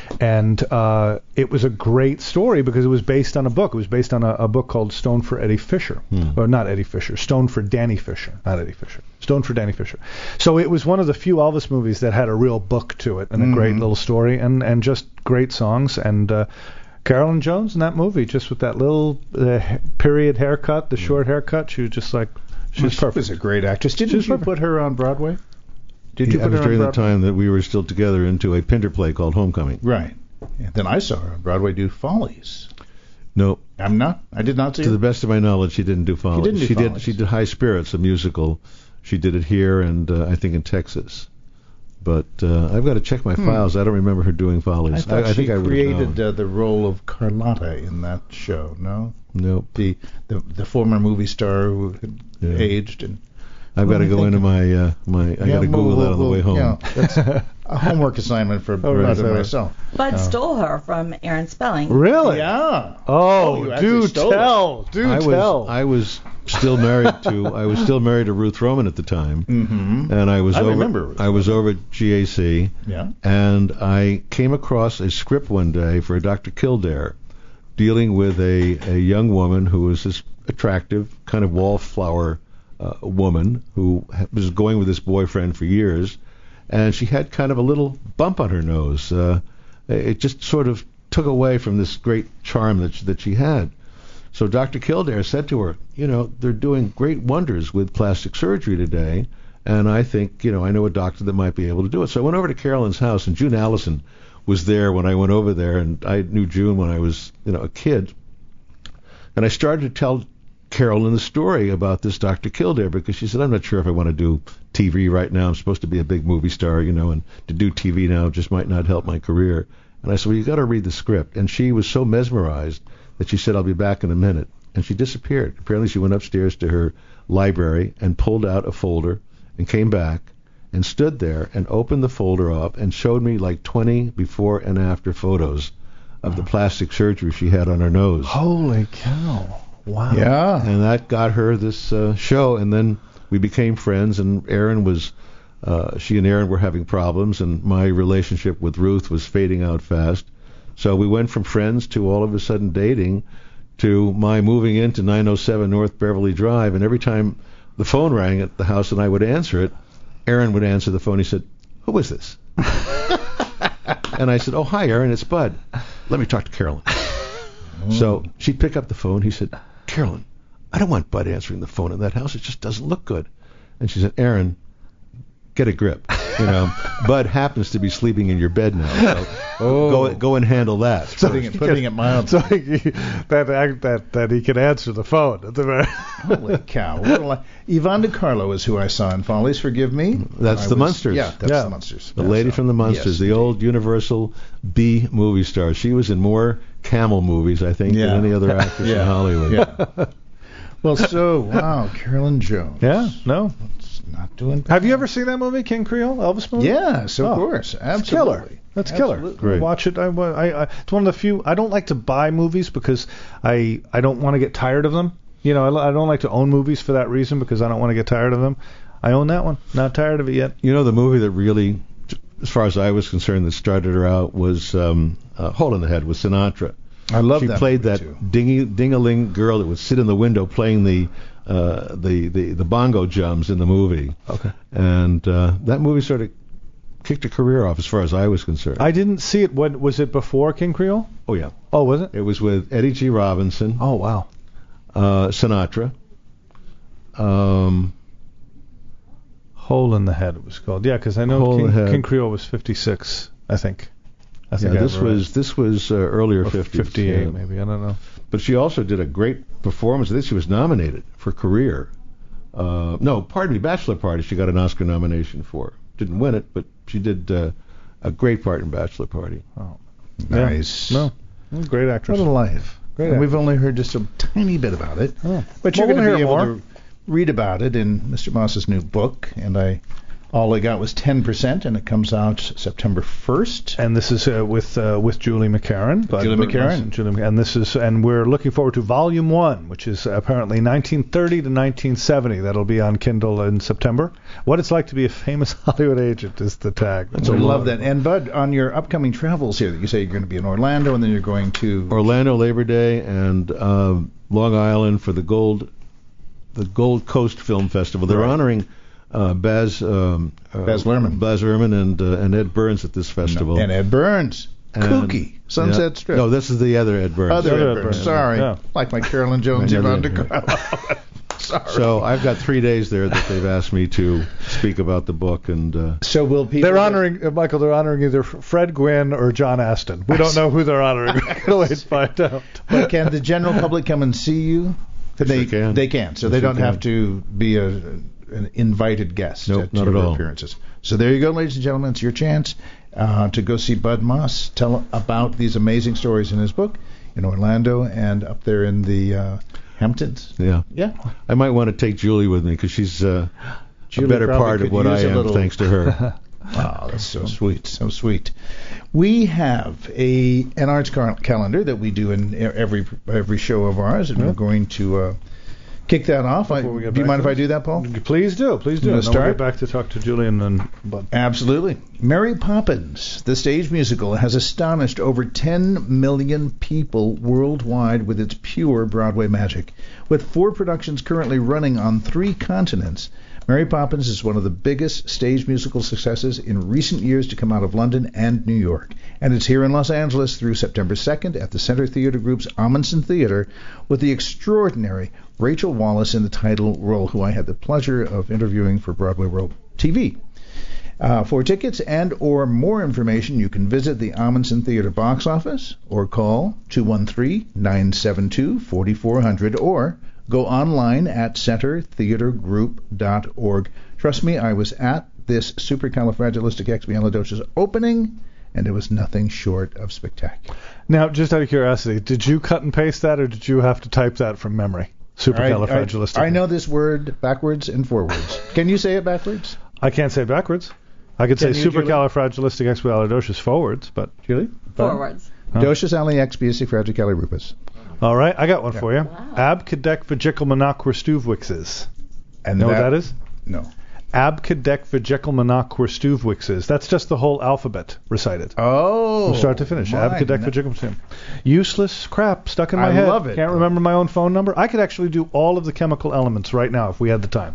and uh, it was a great story because it was based on a book. It was based on a, a book called Stone for Eddie Fisher, or not Eddie Fisher, Stone for Danny Fisher, not Eddie Fisher, Stone for Danny Fisher. So it was one of the few Elvis movies that had a real book to it and a great little story and and just great songs and. Uh, Carolyn Jones in that movie, just with that little uh, period haircut, the short haircut, she was just like, she was She perfect. was a great actress. Didn't She's you perfect. put her on Broadway? Did you I put was her on during the Broadway? time that we were still together into a Pinder play called Homecoming. Right. Yeah, then I saw her on Broadway do Follies. No, I'm not. I did not see to her. the best of my knowledge, she didn't do Follies. didn't do she Follies. did. She did High Spirits, a musical. She did it here and uh, I think in Texas. But uh, I've got to check my files. I don't remember her doing Hmm. I Follies. thought I, she think I would have created known. uh, the role of Carlotta in that show. No, Nope. the the, the former movie star who had Yeah. aged and. I've What got to am I go into thinking? my uh, my. I Yeah, got to we'll- Google that on the we'll- way home. yeah, that's a homework assignment for Oh, Bud right, and right. myself. Bud Oh. stole her from Aaron Spelling. Really? Yeah. Oh, you actually do stole it. tell, do I tell. was I was still married to I was still married to Ruth Roman at the time, Mm-hmm. and I was I over remember Ruth I was over at G A C, Yeah. and I came across a script one day for Doctor Kildare, dealing with a a young woman who was this attractive kind of wallflower uh, woman who ha- was going with this boyfriend for years, and she had kind of a little bump on her nose. Uh, it just sort of took away from this great charm that she, that she had. So Doctor Kildare said to her, you know, they're doing great wonders with plastic surgery today, and I think, you know, I know a doctor that might be able to do it. So I went over to Carolyn's house, and June Allison was there when I went over there, and I knew June when I was, you know, a kid. And I started to tell Carolyn the story about this Doctor Kildare because she said, I'm not sure if I want to do T V right now. I'm supposed to be a big movie star, you know, and to do T V now just might not help my career. And I said, well, you got to read the script. And she was so mesmerized that she said, I'll be back in a minute. And she disappeared. Apparently she went upstairs to her library and pulled out a folder and came back and stood there and opened the folder up and showed me like twenty before and after photos of the plastic surgery she had on her nose. Holy cow. Wow. Yeah. And that got her this uh, show, and then we became friends, and Aaron was, uh, she and Aaron were having problems, and my relationship with Ruth was fading out fast. So we went from friends to all of a sudden dating to my moving into nine oh seven North Beverly Drive, and every time the phone rang at the house and I would answer it, Aaron would answer the phone. He said, who is this? And I said, oh, hi, Aaron, it's Bud. Let me talk to Carolyn. So she'd pick up the phone. He said, Carolyn, I don't want Bud answering the phone in that house. It just doesn't look good. And she said, Aaron, get a grip. You know, Bud happens to be sleeping in your bed now. So Oh. go go and handle that. Putting it, putting it mildly. So he, that that that he can answer the phone at the very. Holy cow! What a li- Yvonne DiCarlo is who I saw in Follies. Forgive me. That's I the was- Munsters. Yeah, that's Yeah. the Munsters. The Yeah, lady so- from the Munsters, yes, the old Universal B movie star. She was in more Camel movies, I think, Yeah. than any other actress Yeah. in Hollywood. Yeah. Well, so wow, Carolyn Jones. Yeah, no. It's not doing. Bad. Have you ever seen that movie, King Creole, Elvis movie? Yes, of Oh, course, It's absolutely. killer. That's killer. Absolutely. Great. Watch it. I, I, I, it's one of the few. I don't like to buy movies because I I don't want to get tired of them. You know, I, I don't like to own movies for that reason because I don't want to get tired of them. I own that one. Not tired of it yet. You know, the movie that really, as far as I was concerned, that started her out was um, uh, Hole in the Head with Sinatra. I love She that played movie, that too. dingy, ding-a-ling girl that would sit in the window playing the uh, the, the the bongo drums in the movie. Okay. And uh, that movie sort of kicked her career off, as far as I was concerned. I didn't see it. When was it before King Creole? oh yeah, Oh, was it? it was with Eddie G. Robinson, Oh, wow. uh, Sinatra. Um, Hole in the Head it was called. Yeah, because I know Hole in King, the Head. King Creole was fifty-six, I think. I yeah, think I this have it right. was this was uh, earlier Or fifties. fifty-eight, yeah. maybe. I don't know. But she also did a great performance. I think she was nominated for Career. Uh, no, pardon me, Bachelor Party. She got an Oscar nomination for. Didn't win it, but she did uh, a great part in Bachelor Party. Oh, Nice. Yeah. No, great actress. What a life. Great And we've only heard just a tiny bit about it. Oh. But you're Well, going we'll to be hear able more. to read about it in Mister Moss's new book, and I all I got was ten percent, and it comes out September first. And this is uh, with uh, with Julie McCarran. Bud Julie Burns McCarran. and Julie, Mc- and this is and we're looking forward to Volume One, which is apparently nineteen thirty to nineteen seventy. That'll be on Kindle in September. What it's like to be a famous Hollywood agent is the tag. I love that. And Bud, on your upcoming travels here, you say you're going to be in Orlando, and then you're going to Orlando Labor Day and um, Long Island for the Gold the Gold Coast Film Festival. They're Right. honoring uh, Baz um, uh, Baz Luhrmann. Baz Luhrmann and uh, and Ed Burns at this festival. and Ed Burns, And- Kooky, Sunset yeah. Strip. No, this is the other Ed Burns. Other Other Ed Ed Burns. Burns. Sorry, Yeah. like my Carolyn Jones, Another Yvonne Ed Burns. DiCarlo. Sorry. So I've got three days there that they've asked me to speak about the book, and uh, So will people? They're honoring uh, Michael. They're honoring either Fred Gwynn or John Aston. We don't know who they're honoring. We're gonna wait to find out. But can the general public come and see you? Can Yes, they they can. They can. So Yes, they they don't can. have to be a an invited guest Nope, at not your at all. appearances. So there you go, ladies and gentlemen. It's your chance uh, to go see Bud Moss. Tell about these amazing stories in his book in Orlando and up there in the uh, Hamptons. yeah, Yeah. I might want to take Julie with me because she's uh, Julie a better probably part of could what I use a am, little- thanks to her. Oh, that's so sweet, so sweet. We have a an arts car- calendar that we do in e- every every show of ours, and we're going to uh, kick that off. I, do Before we get you back mind to if I this? do that, Paul? Please do. Please do. You wanna And then we'll start? get back to talk to Julian and Bud. Absolutely. Mary Poppins, the stage musical, has astonished over ten million people worldwide with its pure Broadway magic. With four productions currently running on three continents, Mary Poppins is one of the biggest stage musical successes in recent years to come out of London and New York. And it's here in Los Angeles through September second at the Center Theater Group's Amundsen Theater with the extraordinary Rachel Wallace in the title role, who I had the pleasure of interviewing for Broadway World T V. Uh, for tickets and or more information, you can visit the Amundsen Theater box office or call two one three, nine seven two, four four zero zero or go online at center theater group dot org. Trust me, I was at this supercalifragilisticexpialidocious opening, and it was nothing short of spectacular. Now, just out of curiosity, did you cut and paste that, or did you have to type that from memory? Supercalifragilistic. I, I, I know this word backwards and forwards. Can you say it backwards? I can't say it backwards. I could Can say you, Julie? supercalifragilisticexpialidocious forwards, but Julie? Forwards. Huh? Docious ali expialifragilisticexpialidocious. all right, I got one for you. Wow. Abcadecvajikelmanakwerstuvwixes. And Know what that is? No. Abcadecvajikelmanakwerstuvwixes. That's just the whole alphabet recited. Oh. From start to finish. my Abcadecvajikelmanakwerstuvwixes. Useless crap stuck in my I head. love it. Can't remember my own phone number. I could actually do all of the chemical elements right now if we had the time.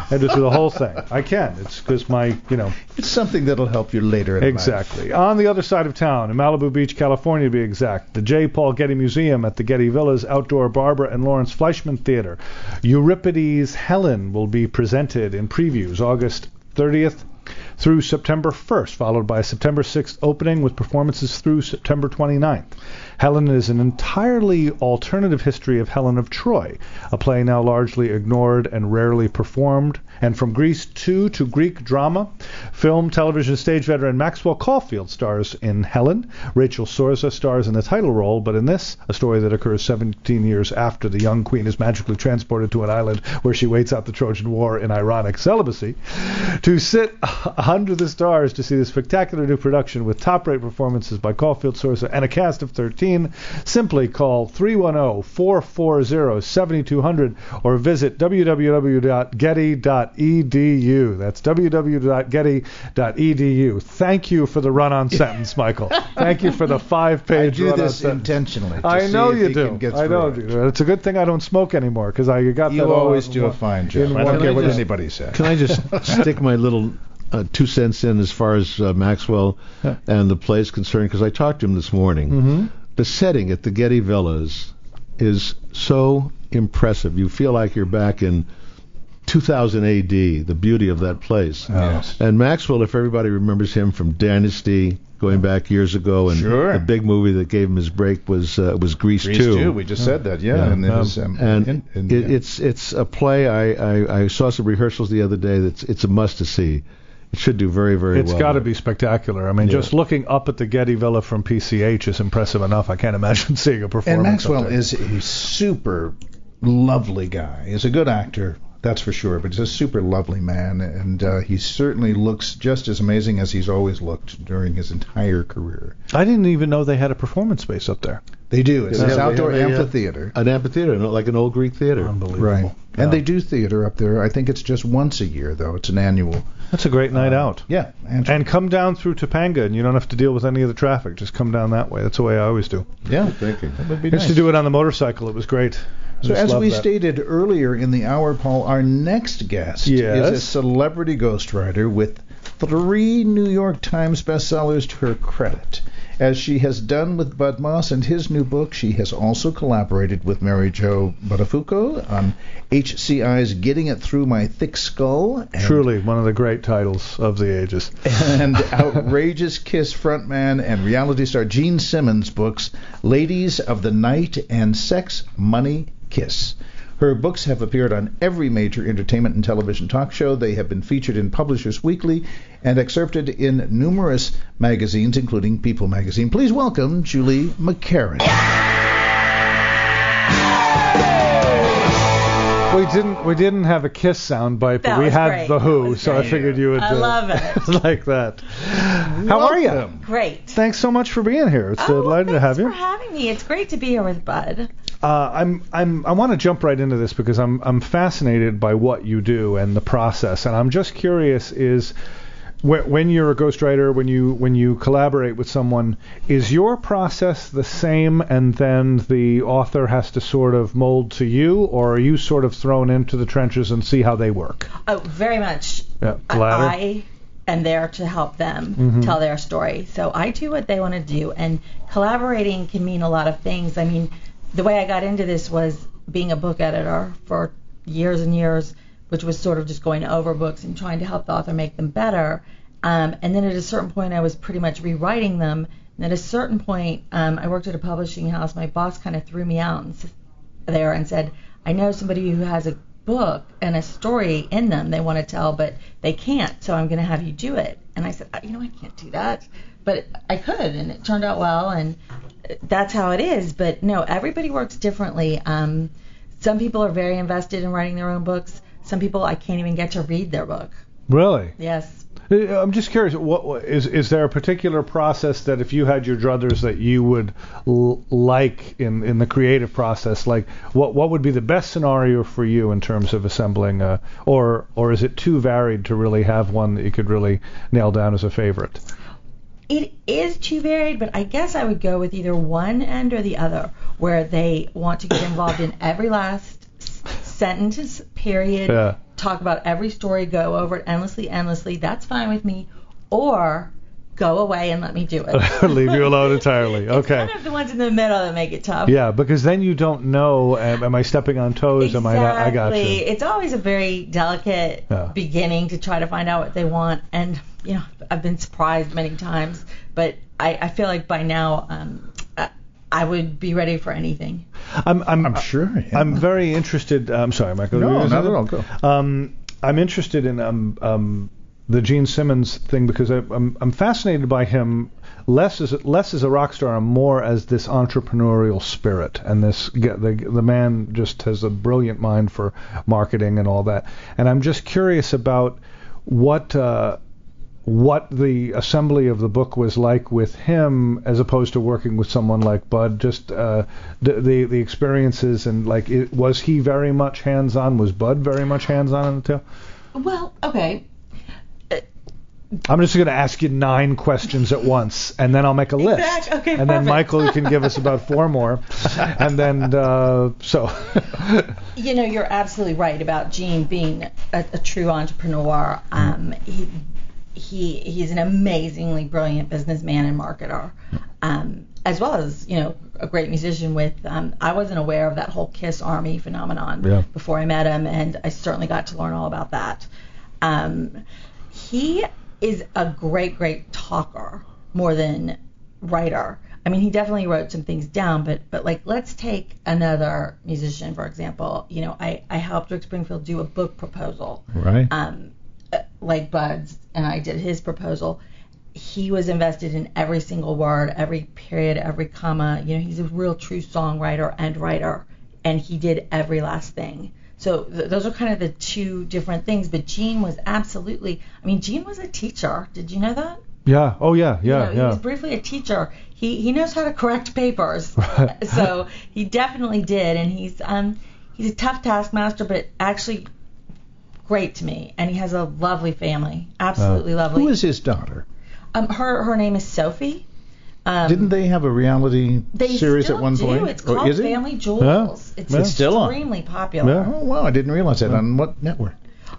and do through the whole thing. I can. It's because my, you know. It's something that'll help you later in Exactly. life. On the other side of town, in Malibu Beach, California to be exact, the J. Paul Getty Museum at the Getty Villas Outdoor Barbara and Lawrence Fleischman Theater. Euripides Helen will be presented in previews August thirtieth through September first, followed by a September sixth opening with performances through September twenty-ninth. Helen is an entirely alternative history of Helen of Troy, a play now largely ignored and rarely performed. And from Greece two to Greek drama, film, television, stage veteran Maxwell Caulfield stars in Helen. Rachel Sorza stars in the title role, but in this, a story that occurs seventeen years after the young queen is magically transported to an island where she waits out the Trojan War in ironic celibacy. To sit under the stars to see the spectacular new production with top-rate performances by Caulfield, Sorza, and a cast of thirteen, simply call three one zero, four four zero, seven two zero zero or visit w w w dot getty dot e d u. That's w w w dot getty dot e d u. Thank you for the run-on sentence, Michael. Thank you for the five-page I do run-on this sentence. intentionally. to I see know if you he do. can get I know through you it. do. It's a good thing I don't smoke anymore because I got that. You all always in do one- a fine in job. I one don't care go. what just- anybody says. Can I just stick my little uh, two cents in as far as uh, Maxwell Yeah. and the play is concerned? Because I talked to him this morning. Mm-hmm. The setting at the Getty Villas is so impressive. You feel like you're back in two thousand A D, the beauty of that place. Yes. And Maxwell, if everybody remembers him from Dynasty, going back years ago, and Sure. the big movie that gave him his break was uh, was Grease, Grease two. too. We just said that, yeah. Yeah. And, it Um, was, um, And in- in- it, it's it's a play. I, I, I saw some rehearsals the other day. That's it's a must to see. It should do very very It's well. got to be spectacular. I mean, Yeah. just looking up at the Getty Villa from P C H is impressive enough. I can't imagine seeing a performance. And up Maxwell there. is a super lovely guy. He's a good actor, that's for sure, but he's a super lovely man, and uh, he certainly looks just as amazing as he's always looked during his entire career. I didn't even know they had a performance space up there. They do. It's They this have- they outdoor have a, uh, amphitheater. An amphitheater, like an old Greek theater. Unbelievable. Right. Yeah. And they do theater up there. I think it's just once a year, though. It's an annual. That's a great night out. Yeah. And, And come down through Topanga, and you don't have to deal with any of the traffic. Just come down that way. That's the way I always do. yeah, Thinking. that would be I nice. used to do it on the motorcycle. It was great. I So just as loved we that. stated earlier in the hour, Paul, our next guest Yes. is a celebrity ghostwriter with three New York Times bestsellers to her credit. As she has done with Bud Moss and his new book, she has also collaborated with Mary Jo Buttafuoco on H C I's Getting It Through My Thick Skull. And, Truly one of the great titles of the ages. and Outrageous Kiss frontman and reality star Gene Simmons' books, Ladies of the Night and Sex, Money, Kiss. Her books have appeared on every major entertainment and television talk show. They have been featured in Publishers Weekly and excerpted in numerous magazines, including People magazine. Please welcome Julie McCarran. We didn't we didn't have a Kiss sound bite, but That we was had great. The That Who, was so I great. figured you would I uh, love it. like that. How are you? Welcome. Great. Thanks so much for being here. It's Oh, a delight to have thanks you. for having me. It's great to be here with Bud. Uh, I'm I'm I want to jump right into this because I'm I'm fascinated by what you do and the process, and I'm just curious is wh- when you're a ghostwriter, when you when you collaborate with someone, is your process the same, and then the author has to sort of mold to you, or are you sort of thrown into the trenches and see how they work? Oh, very much. Yeah, the latter. I am there to help them Mhm. tell their story. So I do what they want to do, and collaborating can mean a lot of things. I mean, the way I got into this was being a book editor for years and years, which was sort of just going over books and trying to help the author make them better. Um, and then at a certain point, I was pretty much rewriting them. And at a certain point, um, I worked at a publishing house. My boss kind of threw me out and, s- there and said, I know somebody who has a book and a story in them they want to tell, but they can't, so I'm going to have you do it. And I said, you know, I can't do that. But I could, and it turned out well, and that's how it is. But no, everybody works differently. Um, some people are very invested in writing their own books. Some people, I can't even get to read their book. Really? Yes. Uh, I'm just curious. What what- is is there a particular process that if you had your druthers that you would l- like in, in the creative process? Like what what would be the best scenario for you in terms of assembling a, or or is it too varied to really have one that you could really nail down as a favorite? It is too varied, but I guess I would go with either one end or the other, where they want to get involved in every last s- sentence, period, Yeah. talk about every story, go over it endlessly, endlessly, that's fine with me. Or go away and let me do it. Leave you alone entirely. Okay. It's kind of the ones in the middle that make it tough. Yeah, because then you don't know, am, am I stepping on toes? Exactly. Am I not? I got you. It's always a very delicate Yeah. beginning to try to find out what they want. And, you know, I've been surprised many times. But I, I feel like by now um, I, I would be ready for anything. I'm, I'm, I'm sure. Yeah. I'm very interested. I'm sorry, Michael. No, not at all. Go. Um, I'm interested in um, um, the Gene Simmons thing because I, I'm, I'm fascinated by him less as less as a rock star and more as this entrepreneurial spirit. And this the the man just has a brilliant mind for marketing and all that. And I'm just curious about what. Uh, what the assembly of the book was like with him as opposed to working with someone like Bud, just uh, the, the the experiences and like it, was he very much hands-on? Was Bud very much hands-on in the tale? Well, okay. I'm just going to ask you nine questions at once, and then I'll make a list. Exactly. Okay, and perfect. then Michael can give us about four more, and then uh, so. You know, you're absolutely right about Gene being a, a true entrepreneur. Um, he he he's an amazingly brilliant businessman and marketer, um, as well as you know a great musician. With um, I wasn't aware of that whole Kiss Army phenomenon Yeah. before I met him, and I certainly got to learn all about that. Um, he is a great, great talker more than writer. I mean, he definitely wrote some things down, but but like let's take another musician for example. You know, I I helped Rick Springfield do a book proposal. Right. Um, like Bud's, and I did his proposal. He was invested in every single word, every period, every comma. You know, he's a real true songwriter and writer, and he did every last thing. So th- those are kind of the two different things. But Gene was absolutely, I mean, Gene was a teacher. Did you know that? Yeah. Oh yeah. Yeah. You know, yeah. He was briefly a teacher. He he knows how to correct papers. So he definitely did, and he's um he's a tough taskmaster, but actually great to me, and he has a lovely family, absolutely Uh, lovely. Who is his daughter? Um, her her name is Sophie. Um, Didn't they have a reality they series still at one do. point? It's Or called is it? Family Jewels. Yeah. It's Yeah. It's still on. extremely popular. Yeah. Oh wow, I didn't realize that. On what network?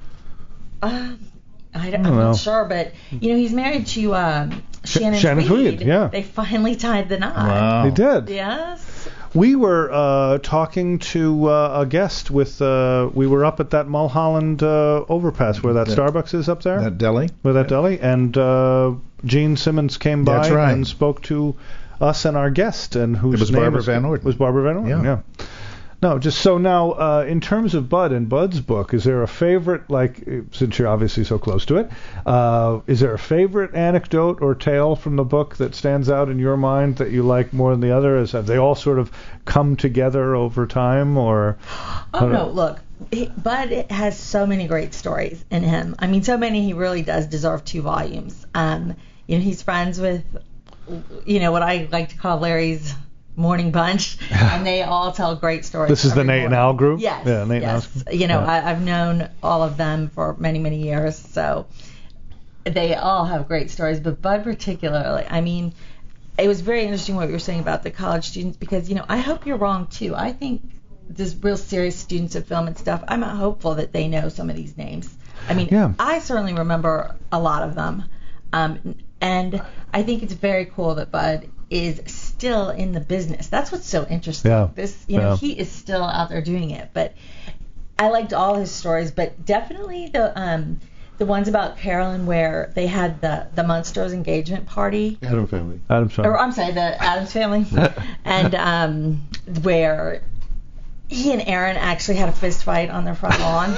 Um, I don't, I don't I'm know. not sure, but you know he's married to um, Shannon, Shannon Tweed, yeah. They finally tied the knot. Wow. They did. Yes. We were uh, talking to uh, a guest with. Uh, we were up at that Mulholland uh, overpass where that That- Starbucks is up there, That deli? where that deli, and uh, Gene Simmons came by That's right. and spoke to us and our guest, and whose It was name Barbara is- Van Orden. Was Barbara Van Orden? Yeah. Yeah. No, just so now, uh, in terms of Bud and Bud's book, is there a favorite, like, uh, since you're obviously so close to it, uh, is there a favorite anecdote or tale from the book that stands out in your mind that you like more than the other? Is, have they all sort of come together over time, or? Oh no, look, he, Bud has so many great stories in him. I mean, so many he really does deserve two volumes. Um, you know, he's friends with, you know, what I like to call Larry's Morning Bunch, and they all tell great stories. This is the every Nate and morning. Al group? Yes. Yeah, Nate and yes. Al's group. You know, Yeah. I, I've known all of them for many, many years, so they all have great stories. But Bud particularly, I mean, it was very interesting what you were saying about the college students because, you know, I hope you're wrong too. I think there's real serious students of film and stuff. I'm not hopeful that they know some of these names. I mean, Yeah. I certainly remember a lot of them. Um, and I think it's very cool that Bud is still in the business. That's what's so interesting. Yeah. This, you know, Yeah. he is still out there doing it. But I liked all his stories, but definitely the um, the ones about Carolyn where they had the the Munsters engagement party. Adam Family. Adam, sorry. Or I'm sorry, the Addams Family, and um, where he and Aaron actually had a fist fight on their front lawn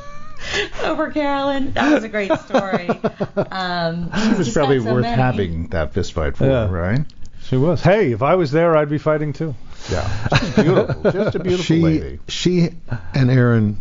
over Carolyn. That was a great story. Um, It was just probably got so worth many. having that fist fight for, Yeah. right? She was. Hey, if I was there, I'd be fighting too. Yeah. She's beautiful. Just a beautiful she, lady. She and Aaron,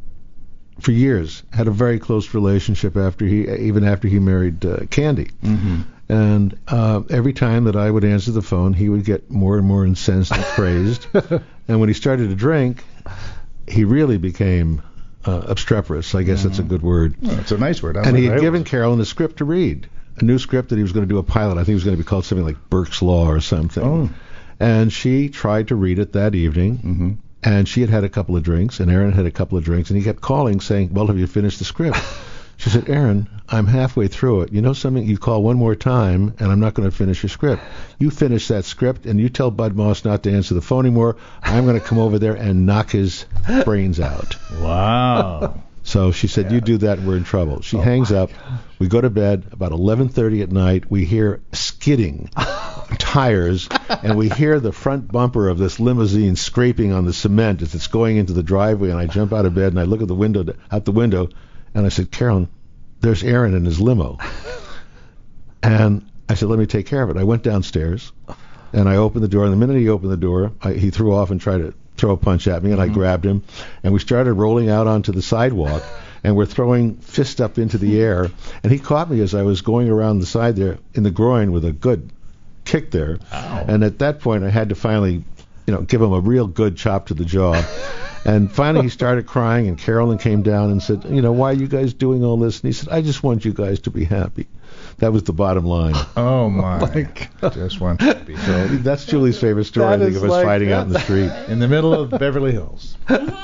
for years, had a very close relationship after he, even after he married uh, Candy. Mm-hmm. And uh, every time that I would answer the phone, he would get more and more incensed and crazed. And when he started to drink, he really became uh, obstreperous. I guess that's a good word. Well, it's a nice word. I And like he it. had given Carolyn a script to read, a new script that he was going to do a pilot. I think it was going to be called something like Burke's Law or something. Oh. And she tried to read it that evening, Mm-hmm. And she had had a couple of drinks, and Aaron had a couple of drinks, and he kept calling saying, well, have you finished the script? She said, Aaron, I'm halfway through it. You know something? You call one more time, and I'm not going to finish your script. You finish that script, and you tell Bud Moss not to answer the phone anymore. I'm going to come over there and knock his brains out. Wow. So she said, you do that, and we're in trouble. She Oh hangs my up. God. We go to bed. About eleven thirty at night, we hear skidding tires, and we hear the front bumper of this limousine scraping on the cement as it's going into the driveway. And I jump out of bed, and I look at the window, out the window, and I said, Carolyn, there's Aaron in his limo. And I said, let me take care of it. I went downstairs, and I opened the door. And the minute he opened the door, I, he threw off and tried to throw a punch at me, and mm-hmm. I grabbed him, and we started rolling out onto the sidewalk, and we're throwing fist up into the air. And he caught me as I was going around the side there in the groin with a good kick there. Ow. And at that point, I had to finally, you know, give him a real good chop to the jaw. And finally, he started crying, and Carolyn came down and said, you know, why are you guys doing all this? And he said, I just want you guys to be happy. That was the bottom line. Oh, my. Oh, my God. Just want to be So that's Julie's favorite story, That I think, is of us like- fighting out in the street. in the middle of Beverly Hills.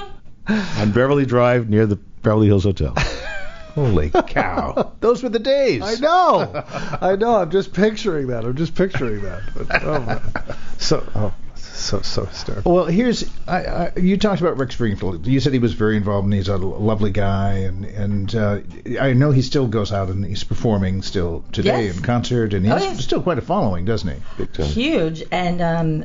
On Beverly Drive near the Beverly Hills Hotel. Holy cow. Those were the days. I know. I know. I'm just picturing that. I'm just picturing that. But, oh, my. So, oh, so, so hysterical. Well, here's I, I, you talked about Rick Springfield. You said he was very involved, and he's a l- lovely guy, and and uh, I know he still goes out and he's performing still today Yes. in concert, and he Oh, has yes. still quite a following, doesn't he? Big time. Huge, and um,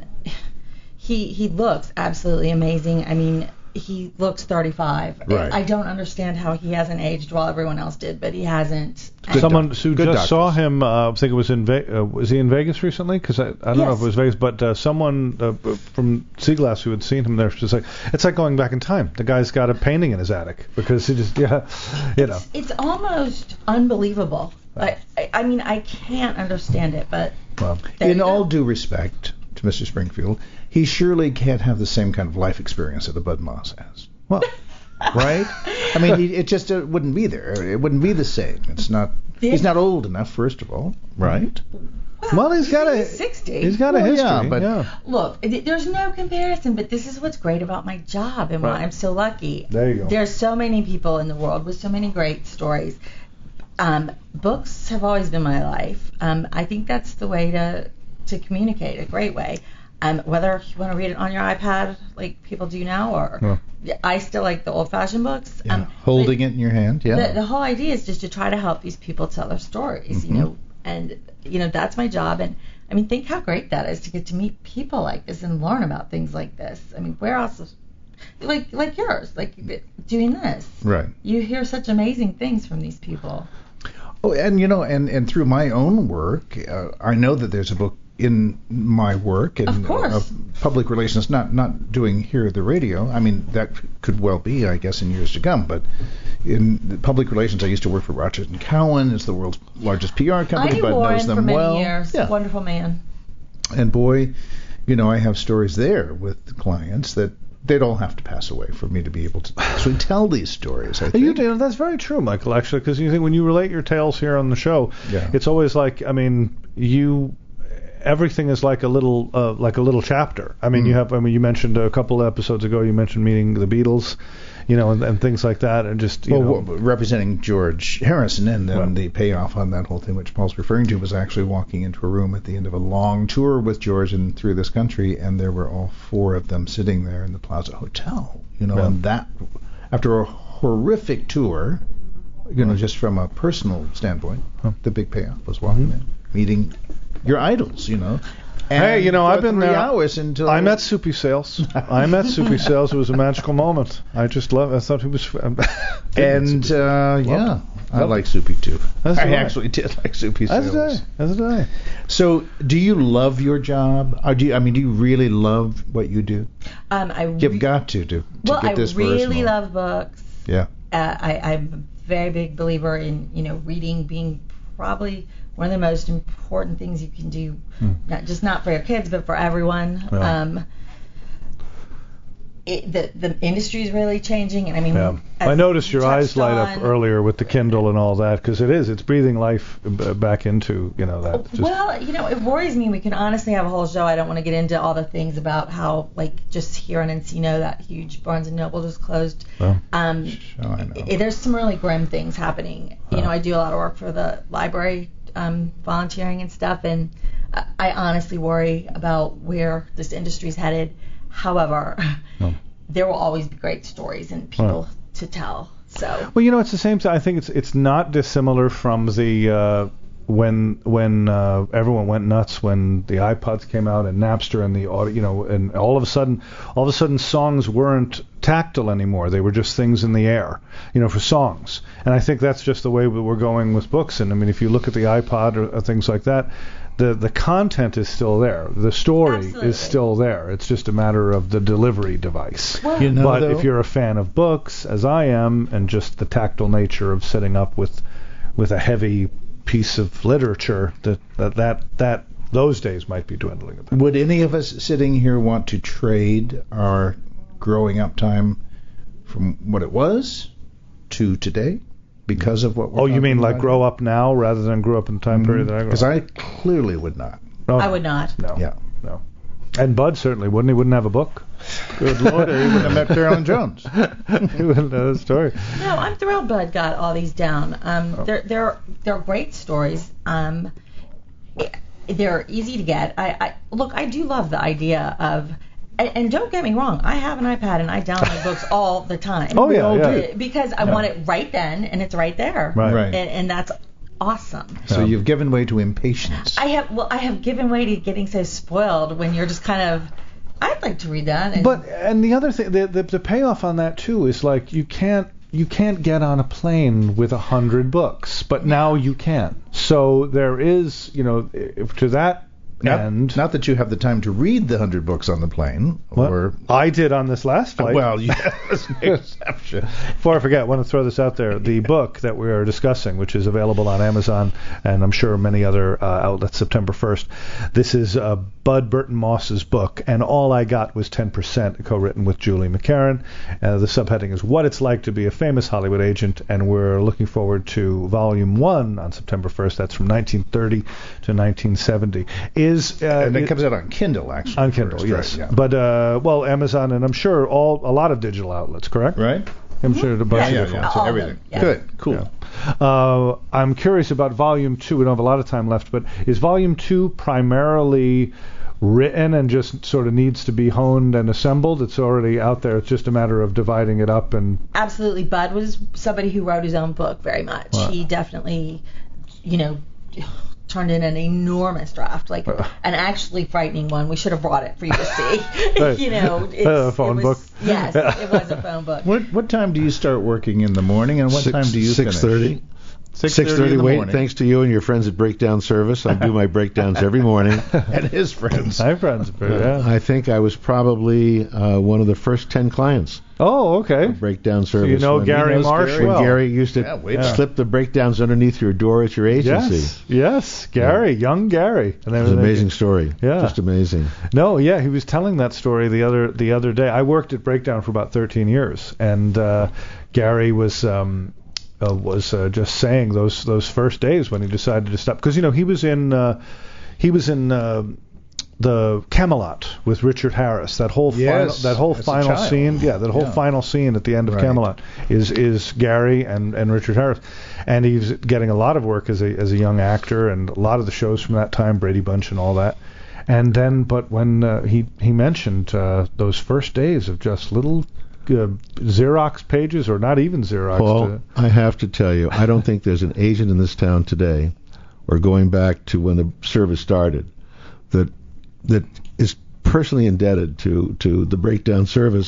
he he looks absolutely amazing. I mean, he looks thirty-five. Right. I don't understand how he hasn't aged while everyone else did, but he hasn't. Good Someone doc- who good just doctors. saw him, uh, I think it was in Ve- uh, was he in Vegas recently? Because I, I don't know if Yes. it was Vegas, but uh, someone uh, from Seaglass who had seen him there was just like, it's like going back in time. The guy's got a painting in his attic because he just, yeah, you know. It's almost unbelievable. I, I I mean, I can't understand it, but Well, There in you go. all due respect to Mister Springfield, he surely can't have the same kind of life experience that a Bud Moss has. Well, Right? I mean, he, it just uh, wouldn't be there. It wouldn't be the same. It's not. He's not old enough, first of all, right? well, he's got a he's sixty. he's got a Well, history. yeah, but- yeah. Look, th- there's no comparison, but this is what's great about my job and why Right. I'm so lucky. There you go. There's so many people in the world with so many great stories. Um, books have always been my life. Um, I think that's the way to to communicate, a great way. Um, whether you want to read it on your iPad like people do now, or Well. I still like the old-fashioned books. Yeah. Um, Holding it in your hand, yeah. the, the whole idea is just to try to help these people tell their stories, Mm-hmm. you know, and you know that's my job. And I mean, think how great that is to get to meet people like this and learn about things like this. I mean, where else, is, like like yours, like doing this, Right. you hear such amazing things from these people. Oh, and you know, and, and through my own work, uh, I know that there's a book in my work and Of course. uh, public relations, not not doing here at the radio. I mean, that could well be, I guess, in years to come. But in the public relations, I used to work for Rochester and Cowan. It's the world's largest P R I company, knew but Warren knows them for many well. years. Yeah. Wonderful man. And boy, you know, I have stories there with clients that they'd all have to pass away for me to be able to actually tell these stories. I You, think. you know, that's very true, Michael. Actually, because you think when you relate your tales here on the show, Yeah. it's always like, I mean, you, everything is like a little, uh, like a little chapter. I mean, Mm. you have, I mean, you mentioned a couple of episodes ago, you mentioned meeting the Beatles, you know, and, and things like that, and just, you Well, know, w- representing George Harrison, and then Well- the payoff on that whole thing, which Paul's referring to, was actually walking into a room at the end of a long tour with George and through this country, and there were all four of them sitting there in the Plaza Hotel. You know, Yeah. and that after a horrific tour, you know, just from a personal standpoint, Huh. the big payoff was walking in, meeting your idols. You know. And Hey, you know, for I've been three there. hours until I met Soupy Sales. I met Soupy Sales. It was a magical moment. I just love. I thought he was. And uh, yeah, I Loved like Soupy too. That's I right. actually did like Soupy As did I. Sales. As did I. So, do you love your job? Or do you, I mean, do you really love what you do? Um, I You've re- got to to, to well, get I this really personal. love books. Yeah. Uh, I, I'm a very big believer in, you know, reading being probably one of the most important things you can do, Hmm. not just not for your kids, but for everyone. Yeah. Um, it, the the industry is really changing, and I mean, Yeah. as I noticed you your eyes touched light on- up earlier with the Kindle and all that, because it is. It's breathing life b- back into, you know, that. Just, Well, you know, it worries me. We can honestly have a whole show. I don't want to get into all the things about how, like, just here in Encino, that huge Barnes and Noble just closed. Well. Um, Oh, I know. i- there's some really grim things happening. You know, Oh. I do a lot of work for the library, um, volunteering and stuff, and I, I honestly worry about where this industry's headed. However, Oh. there will always be great stories and people to tell. So. Well, you know, it's the same. I think it's it's not dissimilar from the uh, when when uh, everyone went nuts when the iPods came out and Napster and the audio, you know, and all of a sudden, all of a sudden, songs weren't tactile anymore. They were just things in the air, you know, for songs. And I think that's just the way we're going with books. And I mean, if you look at the iPod or, or things like that, the the content is still there. The story Absolutely. is still there. It's just a matter of the delivery device. Well, You know, But though, if you're a fan of books, as I am, and just the tactile nature of sitting up with with a heavy piece of literature, that that that, that those days might be dwindling a bit. would any of us sitting here want to trade our growing up time from what it was to today because of what we're Oh, you mean talking like about? grow up now rather than grow up in the time period that I grew Because up? I clearly would not. No, I would not. No. Yeah. No. And Bud certainly wouldn't. He wouldn't have a book. Good Lord, or he would have met Carolyn Jones. He wouldn't know the story. No, I'm thrilled Bud got all these down. Um, Oh. they're they're they're great stories. Um, i- they're easy to get. I, I look. I do love the idea of. And, and don't get me wrong. I have an iPad and I download books all the time. Oh, yeah, all yeah. do. Because I want it right then and it's right there. Right. Right. And, and that's awesome. So Yeah. you've given way to impatience. I have well, I have given way to getting so spoiled when you're just kind of. I'd like to read that. And, But and the other thing, the, the the payoff on that too is like you can't you can't get on a plane with a hundred books, but now you can. So there is, you know, if to that not, end. not that you have the time to read the hundred books on the plane, What? or I did on this last flight. well, yeah, that's an exception. Before I forget, I want to throw this out there. The book that we are discussing, which is available on Amazon and I'm sure many other uh, outlets September first, this is uh, Bud Burton Moss's book, and all I got was ten percent, co-written with Julie McCarran. Uh, the subheading is What It's Like to Be a Famous Hollywood Agent, and we're looking forward to Volume one on September first. That's from nineteen thirty to nineteen seventy. Is uh, And it it- comes out on Kindle, actually. on Kindle, first, yes. right, yeah. But, uh, well, Amazon and I'm sure all a lot of digital outlets, correct? right? I'm sure a bunch Yeah, of Yeah, different yeah. All So of them, everything. yeah. Good, cool. Uh, I'm curious about Volume two. We don't have a lot of time left, but is Volume two primarily written and just sort of needs to be honed and assembled? It's already out there. It's just a matter of dividing it up and... Absolutely. Bud was somebody who wrote his own book very much. Wow. He definitely, you know, turned in an enormous draft, like Uh. an actually frightening one. We should have brought it for you to see. Right. You know, it's, A phone it was, book. Yes, it was a phone book. What what time do you start working in the morning, and what Six- time do you six finish? thirty. Six Six thirty. in the Wait, morning. thanks to you and your friends at Breakdown Service, I do my breakdowns every morning. And his friends. Hi, friends. Yeah. I think I was probably uh, one of the first ten clients Oh, okay. of Breakdown So Service. you know when, Gary knows Marsh Gary. when well. Gary used to Yeah, wait a- slip the breakdowns underneath your door at your agency. Yes, yes, Gary, young Gary. And It was an amazing story. Yeah. Just amazing. No, yeah, he was telling that story the other the other day. I worked at Breakdown for about thirteen years, and uh, Gary was um, uh, was uh, just saying those those first days when he decided to stop, because you know he was in uh, he was in uh, the Camelot with Richard Harris. That whole Yes, final, that whole as a final child. scene, yeah, that whole Yeah. final scene at the end of Right. Camelot is is Gary and, and Richard Harris, and he's getting a lot of work as a as a young actor, and a lot of the shows from that time, Brady Bunch and all that. And then, but when uh, he he mentioned uh, those first days of just little uh, Xerox pages, or not even Xerox. Paul, to, I have to tell you, I don't think there's an agent in this town today, or going back to when the service started, that that is personally indebted to, to the Breakdown Service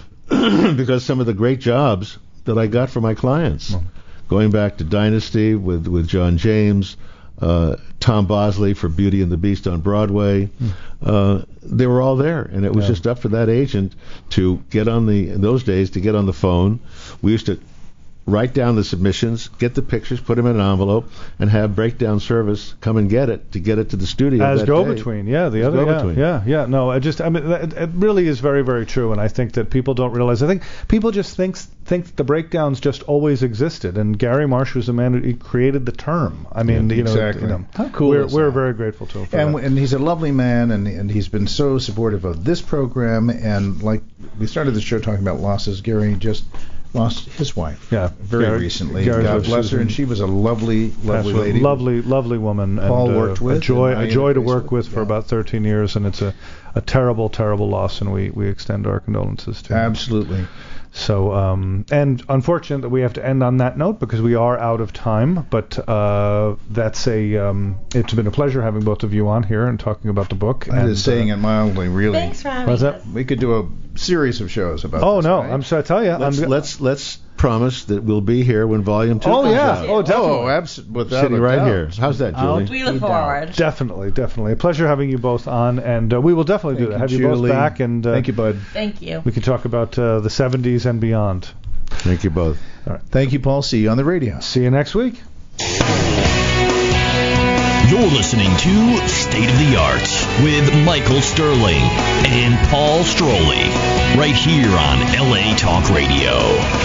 because some of the great jobs that I got for my clients, Oh. going back to Dynasty with, with John James, uh, Tom Bosley for Beauty and the Beast on Broadway, uh, they were all there, and it was Yeah. just up for that agent to get on the, in those days, to get on the phone. We used to write down the submissions, get the pictures, put them in an envelope, and have breakdown service come and get it to get it to the studio As that go-between, day. yeah, the As other, yeah, go-between. yeah, yeah. No, I just, I mean, it, it really is very, very true, and I think that people don't realize. I think people just think think the breakdowns just always existed, and Gary Marsh was the man who created the term. I mean, Yeah, you know, exactly. you know, How cool We're is we're that? very grateful to him. For And, that. and he's a lovely man, and, and he's been so supportive of this program. And like we started the show talking about losses, Gary just lost his wife Yeah, very Gary- recently. Gary's God wife, bless her, Susan. and she was a lovely, lovely Absolutely. lady. Lovely, lovely woman. Paul and, uh, worked with a joy, and I a joy to interfaced work with, with for yeah. about thirteen years, and it's a, a terrible, terrible loss, and we, we extend our condolences to him. Absolutely. So, um, and unfortunate that we have to end on that note because we are out of time. But uh, that's a. Um, it's been a pleasure having both of you on here and talking about the book. That and, is saying uh, it mildly, really. Thanks for having What's us. that? We could do a series of shows about Oh this. no! right? I'm sorry. I tell you, Let's, I'm, let's let's promise that we'll be here when volume two Oh comes yeah! out. Oh definitely. Oh, absolutely. Without Sitting a right doubt. here. How's that, I'll- Julie? We look forward. Definitely, definitely. A pleasure having you both on, and uh, we will definitely do Thank that. you, Have you both Julie. back, and uh, Thank you, bud. Thank you. we can talk about uh, the seventies and beyond. Thank you both. Thank you, Paul. See you on the radio. See you next week. You're listening to State of the Arts with Michael Sterling and Paul Stroley, right here on L A Talk Radio.